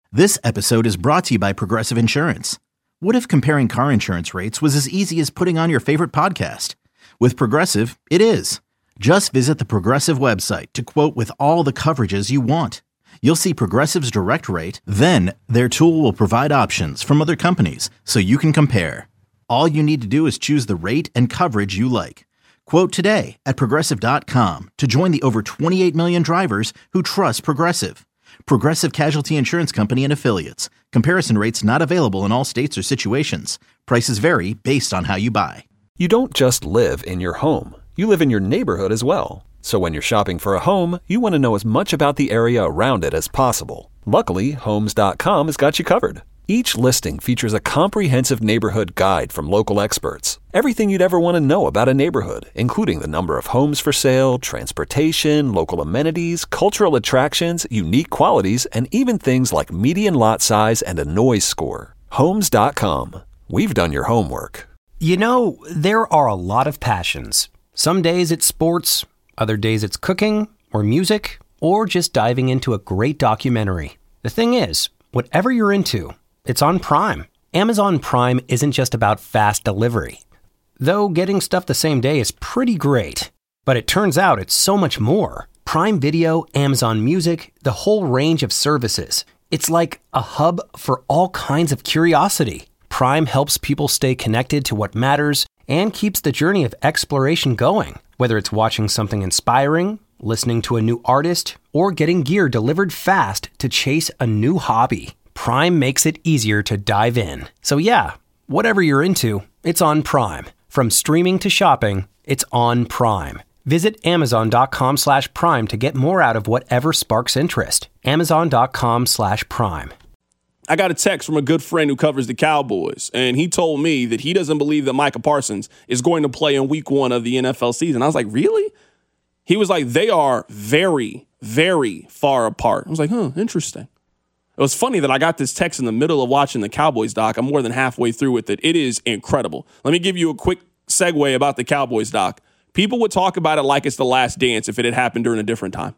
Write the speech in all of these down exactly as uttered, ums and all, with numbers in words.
This episode is brought to you by Progressive Insurance. What if comparing car insurance rates was as easy as putting on your favorite podcast? With Progressive, it is. Just visit the Progressive website to quote with all the coverages you want. You'll see Progressive's direct rate, then their tool will provide options from other companies so you can compare. All you need to do is choose the rate and coverage you like. Quote today at progressive dot com to join the over twenty-eight million drivers who trust Progressive. Progressive Casualty Insurance Company and Affiliates. Comparison rates not available in all states or situations. Prices vary based on how you buy. You don't just live in your home. You live in your neighborhood as well. So when you're shopping for a home, you want to know as much about the area around it as possible. Luckily, Homes dot com has got you covered. Each listing features a comprehensive neighborhood guide from local experts. Everything you'd ever want to know about a neighborhood, including the number of homes for sale, transportation, local amenities, cultural attractions, unique qualities, and even things like median lot size and a noise score. Homes dot com. We've done your homework. You know, there are a lot of passions. Some days it's sports, other days it's cooking, or music, or just diving into a great documentary. The thing is, whatever you're into, it's on Prime. Amazon Prime isn't just about fast delivery. Though getting stuff the same day is pretty great. But it turns out it's so much more. Prime Video, Amazon Music, the whole range of services. It's like a hub for all kinds of curiosity. Prime helps people stay connected to what matters and keeps the journey of exploration going. Whether it's watching something inspiring, listening to a new artist, or getting gear delivered fast to chase a new hobby. Prime makes it easier to dive in. So yeah, whatever you're into, it's on Prime. From streaming to shopping, it's on Prime. Visit amazon dot com slash prime to get more out of whatever sparks interest. amazon dot com slash prime. I got a text from a good friend who covers the Cowboys, and he told me that he doesn't believe that Micah Parsons is going to play in week one of the N F L season. I was like, really? He was like, they are very, very far apart. I was like, huh, interesting. It was funny that I got this text in the middle of watching the Cowboys doc. I'm more than halfway through with it. It is incredible. Let me give you a quick segue about the Cowboys doc. People would talk about it like it's The Last Dance if it had happened during a different time.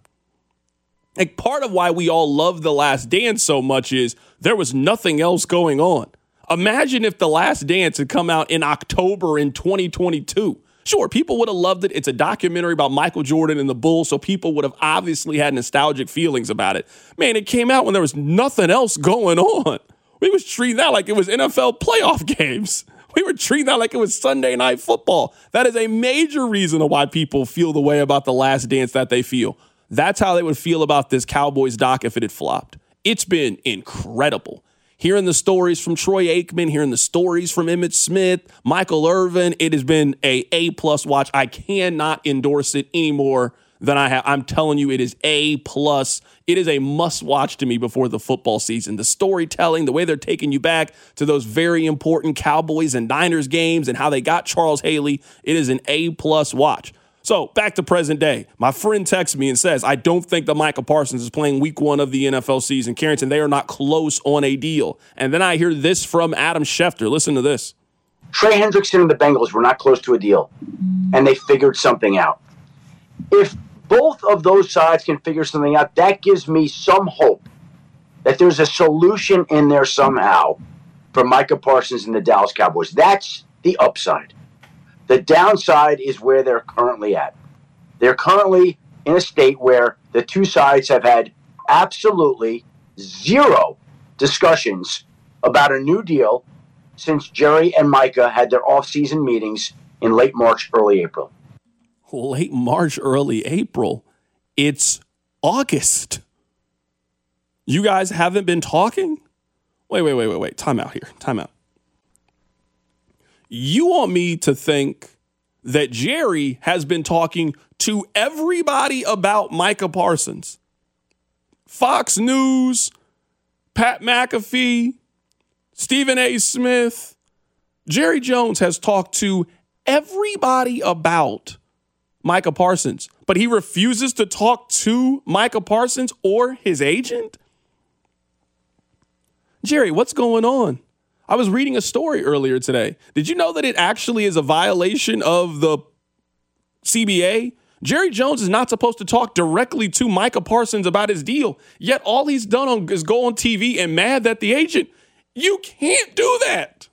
Like, part of why we all love The Last Dance so much is there was nothing else going on. Imagine if The Last Dance had come out in October in twenty twenty-two. Sure, people would have loved it. It's a documentary about Michael Jordan and the Bulls, so people would have obviously had nostalgic feelings about it. Man, it came out when there was nothing else going on. We was treating that like it was N F L playoff games. We were treating that like it was Sunday Night Football. That is a major reason why people feel the way about The Last Dance that they feel. That's how they would feel about this Cowboys doc if it had flopped. It's been incredible. Hearing the stories from Troy Aikman, hearing the stories from Emmitt Smith, Michael Irvin, it has been a A-plus watch. I cannot endorse it any more than I have. I'm telling you, it is A-plus. It is a must-watch to me before the football season. The storytelling, the way they're taking you back to those very important Cowboys and Niners games and how they got Charles Haley, it is an A-plus watch. So, back to present day. My friend texts me and says, I don't think that Micah Parsons is playing week one of the N F L season. Carrington, they are not close on a deal. And then I hear this from Adam Schefter. Listen to this. Trey Hendrickson and the Bengals were not close to a deal, and they figured something out. If both of those sides can figure something out, that gives me some hope that there's a solution in there somehow for Micah Parsons and the Dallas Cowboys. That's the upside. The downside is where they're currently at. They're currently in a state where the two sides have had absolutely zero discussions about a new deal since Jerry and Micah had their off-season meetings in late March, early April. Late March, early April. It's August. You guys haven't been talking? Wait, wait, wait, wait, wait. Time out here. Time out. You want me to think that Jerry has been talking to everybody about Micah Parsons? Fox News, Pat McAfee, Stephen A. Smith. Jerry Jones has talked to everybody about Micah Parsons, but he refuses to talk to Micah Parsons or his agent? Jerry, what's going on? I was reading a story earlier today. Did you know that it actually is a violation of the C B A Jerry Jones is not supposed to talk directly to Micah Parsons about his deal, yet all he's done on, is go on T V and mad at the agent. You can't do that.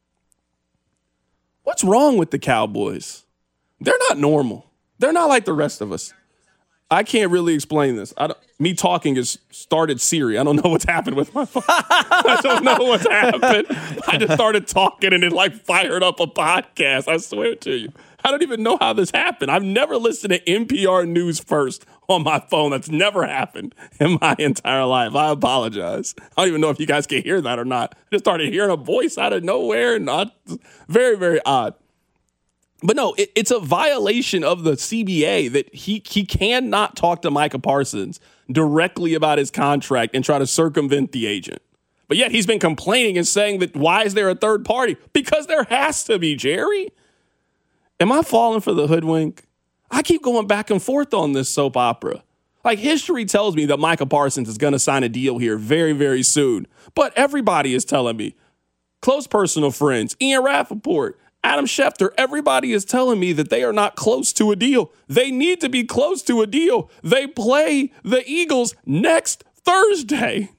What's wrong with the Cowboys? They're not normal. They're not like the rest of us. I can't really explain this. I don't, me talking has started Siri. I don't know what's happened with my phone. I don't know what's happened. I just started talking and it like fired up a podcast. I swear to you. I don't even know how this happened. I've never listened to N P R News first on my phone. That's never happened in my entire life. I apologize. I don't even know if you guys can hear that or not. I just started hearing a voice out of nowhere and not very, very odd. But no, it, it's a violation of the C B A that he he cannot talk to Micah Parsons directly about his contract and try to circumvent the agent. But yet he's been complaining and saying that why is there a third party? Because there has to be, Jerry. Am I falling for the hoodwink? I keep going back and forth on this soap opera. Like, history tells me that Micah Parsons is going to sign a deal here very, very soon. But everybody is telling me, close personal friends, Ian Rappaport, Adam Schefter, everybody is telling me that they are not close to a deal. They need to be close to a deal. They play the Eagles next Thursday.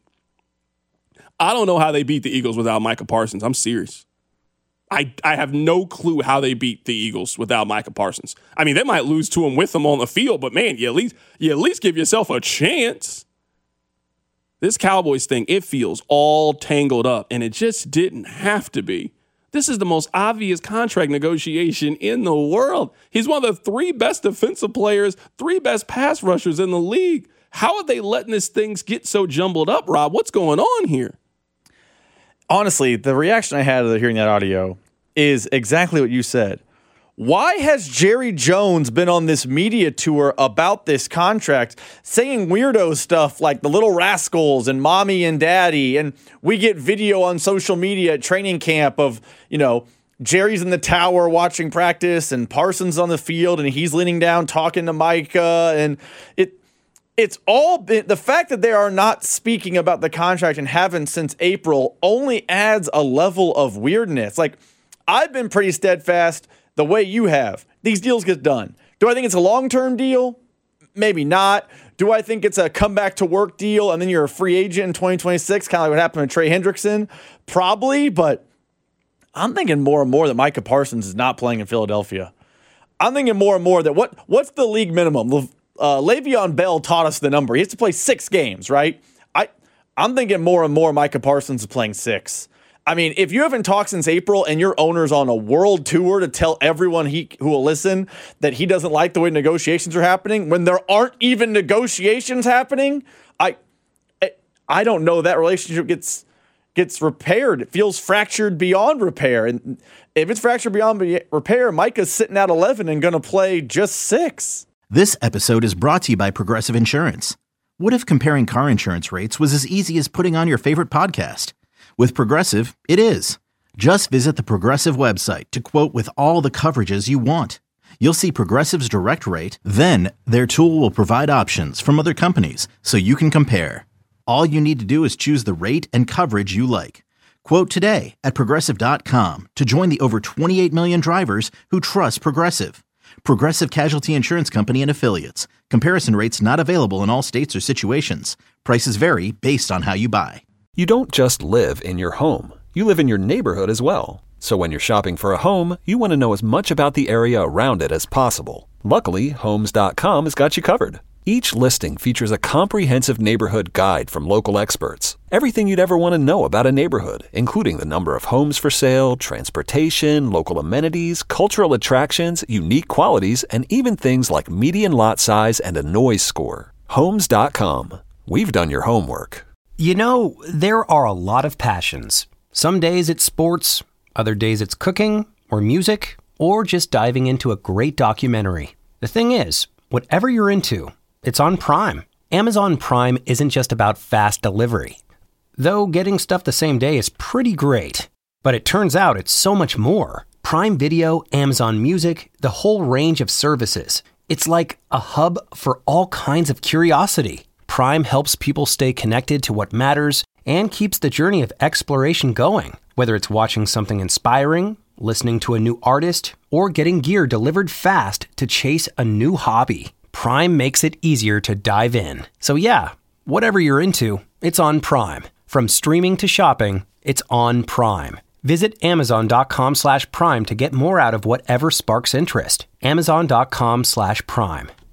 I don't know how they beat the Eagles without Micah Parsons. I'm serious. I, I have no clue how they beat the Eagles without Micah Parsons. I mean, they might lose to him with him on the field, but man, you at least you at least give yourself a chance. This Cowboys thing, it feels all tangled up, and it just didn't have to be. This is the most obvious contract negotiation in the world. He's one of the three best defensive players, three best pass rushers in the league. How are they letting this thing get so jumbled up, Rob? What's going on here? Honestly, the reaction I had to hearing that audio is exactly what you said. Why has Jerry Jones been on this media tour about this contract, saying weirdo stuff like the Little Rascals and Mommy and Daddy, and we get video on social media at training camp of, you know, Jerry's in the tower watching practice and Parsons on the field and he's leaning down talking to Micah, and it It's all been, the fact that they are not speaking about the contract and haven't since April only adds a level of weirdness. Like, I've been pretty steadfast the way you have. These deals get done. Do I think it's a long-term deal? Maybe not. Do I think it's a come-back to work deal and then you're a free agent in twenty twenty-six, kind of like what happened with Trey Hendrickson? Probably, but I'm thinking more and more that Micah Parsons is not playing in Philadelphia. I'm thinking more and more that what what's the league minimum? Uh, Le'Veon Bell taught us the number. He has to play six games, right? I, I'm thinking more and more Micah Parsons is playing six. I mean, if you haven't talked since April and your owner's on a world tour to tell everyone he who will listen that he doesn't like the way negotiations are happening, when there aren't even negotiations happening, I I don't know that relationship gets gets repaired. It feels fractured beyond repair. And if it's fractured beyond repair, Micah's sitting at eleven and going to play just six. This episode is brought to you by Progressive Insurance. What if comparing car insurance rates was as easy as putting on your favorite podcast? With Progressive, it is. Just visit the Progressive website to quote with all the coverages you want. You'll see Progressive's direct rate, then their tool will provide options from other companies so you can compare. All you need to do is choose the rate and coverage you like. Quote today at Progressive dot com to join the over twenty-eight million drivers who trust Progressive. Progressive Casualty Insurance Company and Affiliates. Comparison rates not available in all states or situations. Prices vary based on how you buy. You don't just live in your home. You live in your neighborhood as well. So when you're shopping for a home, you want to know as much about the area around it as possible. Luckily, Homes dot com has got you covered. Each listing features a comprehensive neighborhood guide from local experts. Everything you'd ever want to know about a neighborhood, including the number of homes for sale, transportation, local amenities, cultural attractions, unique qualities, and even things like median lot size and a noise score. Homes dot com. We've done your homework. You know, there are a lot of passions. Some days it's sports, other days it's cooking, or music, or just diving into a great documentary. The thing is, whatever you're into, it's on Prime. Amazon Prime isn't just about fast delivery. Though getting stuff the same day is pretty great. But it turns out it's so much more. Prime Video, Amazon Music, the whole range of services. It's like a hub for all kinds of curiosity. Prime helps people stay connected to what matters and keeps the journey of exploration going. Whether it's watching something inspiring listening to a new artist, or getting gear delivered fast to chase a new hobby. Prime makes it easier to dive in. So yeah, whatever you're into, it's on Prime. From streaming to shopping, it's on Prime. Visit amazon.com slash prime to get more out of whatever sparks interest. Amazon.com slash prime.